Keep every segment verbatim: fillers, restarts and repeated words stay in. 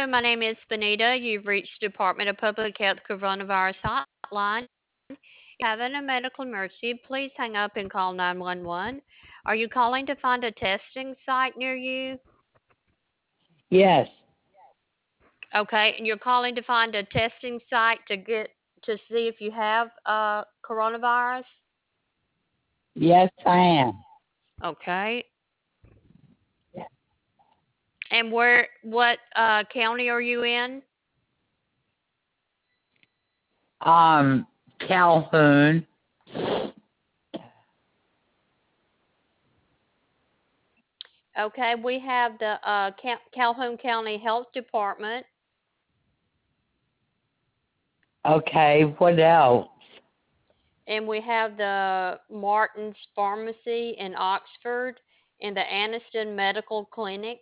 Hello, my name is Benita. You've reached Department of Public Health Coronavirus Hotline. Having a medical emergency, please hang up and call nine one one. Are you calling to find a testing site near you? Yes. Okay, and you're calling to find a testing site to get to see if you have uh coronavirus? Yes, I am. Okay. And where what uh county are you in? Um, Calhoun. Okay, we have the uh Cal- Calhoun County Health Department. Okay, what else? And we have the Martin's Pharmacy in Oxford and the Anniston Medical Clinic.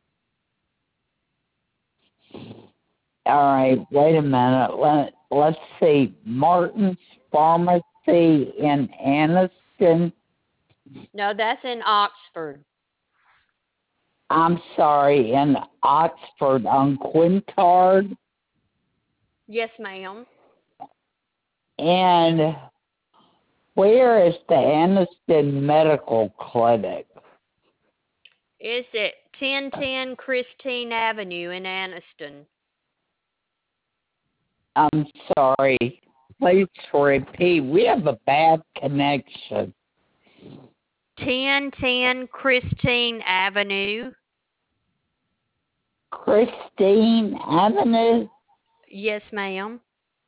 All right, wait a minute. Let, let's see. Martin's Pharmacy in Anniston. No, that's in Oxford. I'm sorry, in Oxford on Quintard. Yes, ma'am. And where is the Anniston Medical Clinic? It's at ten ten Christine Avenue in Anniston. I'm sorry. Please repeat. We have a bad connection. ten ten Christine Avenue. Christine Avenue? Yes, ma'am.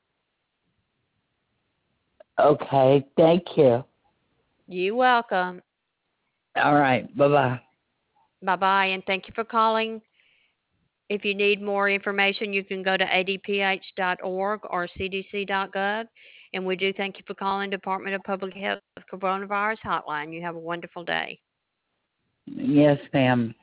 Okay, thank you. You're welcome. All right, bye-bye. Bye-bye, and thank you for calling. If you need more information, you can go to a d p h dot org or c d c dot gov. And we do thank you for calling Department of Public Health Coronavirus Hotline. You have a wonderful day. Yes, ma'am.